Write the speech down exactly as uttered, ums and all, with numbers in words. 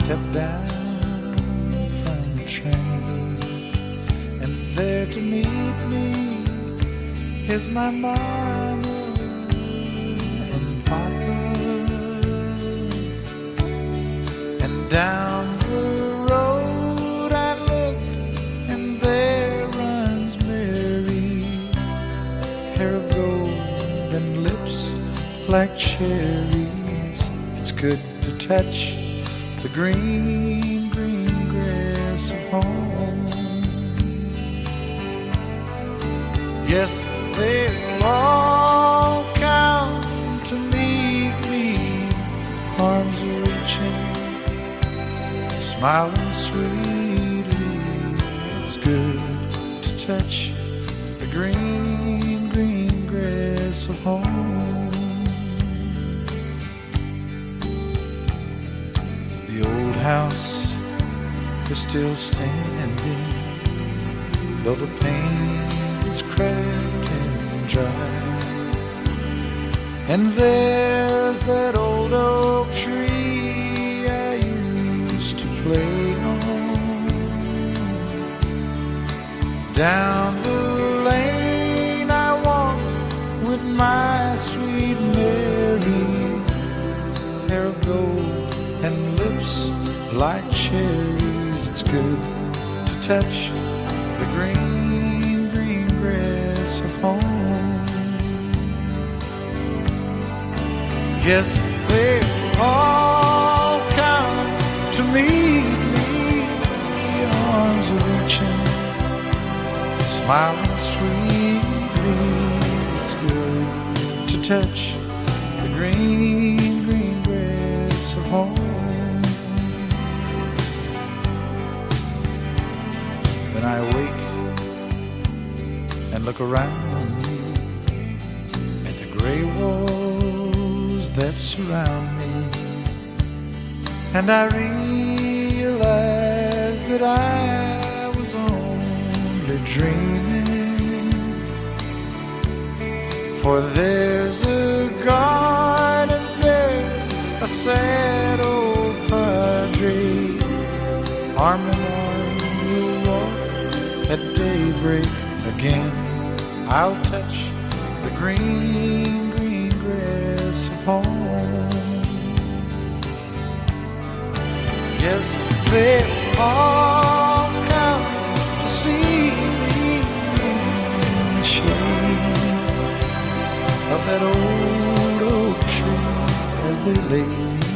step down from the train, and there to meet me is my mama and papa. And down the road I look, and there runs Mary, hair of gold and lips like cherries. It's good to touch the green, green grass of home. Yes, they'll all come to meet me, arms reaching, smiling sweetly. It's good to touch the green, green grass of home. The old house is still standing, though the paint is cracked and dry. And there's that old oak tree I used to play on. Down the lane I walk with my sweet Mary, hair of gold and lips like cherries. It's good to touch the green, green grass of home. Yes, they'll all come to meet me, arms reaching, smiling sweetly. It's good to touch the green, green grass of home. Then I wake and look around me at the gray walls that surround me, and I realize that I was only dreaming. For there's a garden, there's a sad old padre, arm in arm we'll walk at daybreak. Again I'll touch the green, green grass of home. Yes, they'll all come to see me in the shade of that old oak tree as they lay me